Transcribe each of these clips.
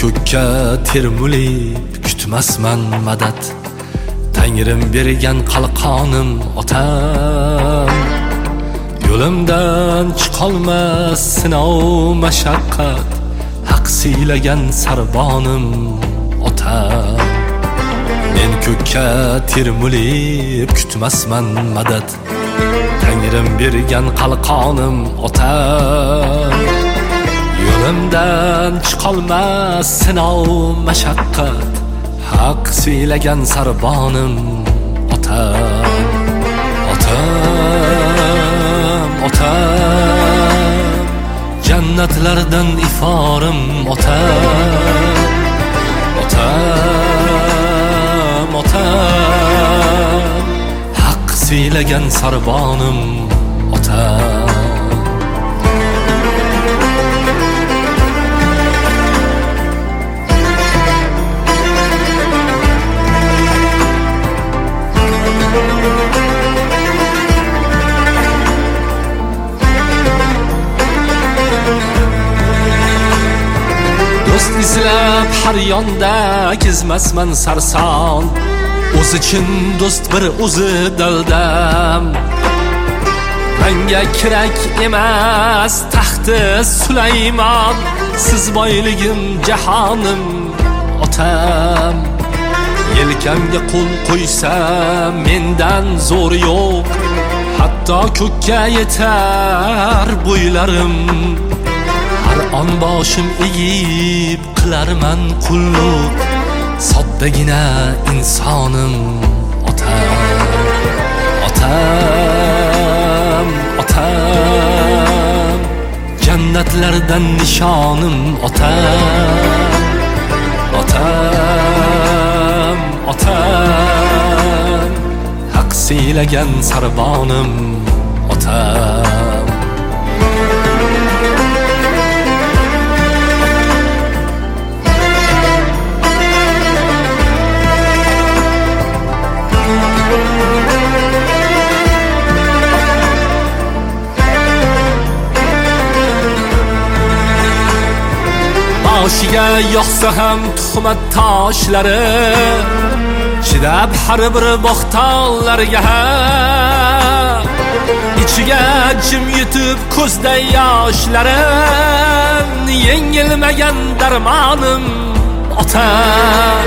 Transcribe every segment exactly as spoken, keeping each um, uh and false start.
ko'kka termulib kutmasman madad, Tangrim bergan qalqonim otam. Yo'limdan chiqolmas sinov mashaqqat, haq siylagan sarbonim otam. Men ko'kka termulib kutmasman madad, Tangrim bergan qalqonim otam. Yo'limdan chiqolmas sinov mashaqqat, haq siylagan sarbonim otam. Otam, otam, jannatlardan iforim otam. Otam, otam, haq siylagan sarbonim otam. Do'st izlab har yonda kezmasman sarson, o'zi chin do'st bir o'zi daldam. Menga kerak emas taxti Sulaymon, siz boyligim jahonim otam. Yelkamga qo'l qo'ysam mendan zo'r yo'q, hatto ko'kka yetar bo'ylarim. Har on boshim egib qilarman qulluq, soddagina insonim otam. Otam, otam, jannatlardan nishonim otam. Otam, otam, haq siylagan sarbonim otam. Boshiga yoqsa ham tuhmat toshlari, chidab har bir bo'xtonlarga, ichiga jim yutib ko'zda yoshlarim, yengilmagan darmonim otam.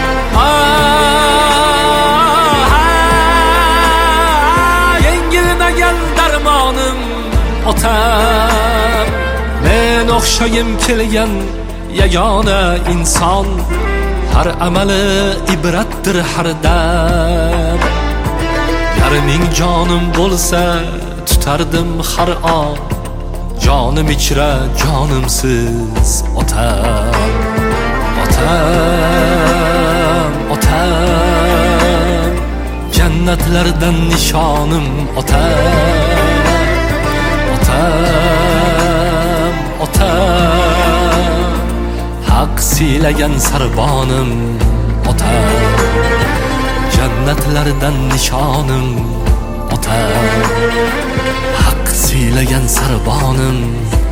Yengilmagan darmonim otam. Men o'xshagim kelgan yagona inson, har amali ibratdir har dam. Yariming jonim bo'lsa tutardim har on, jonim ichra jonimsiz otam. Otam, otam, jannatlardan nishonim otam. Otam, otam, haq siylagan sarbonim otam. Jannatlardan nishonim otam. Haq siylagan sarbonim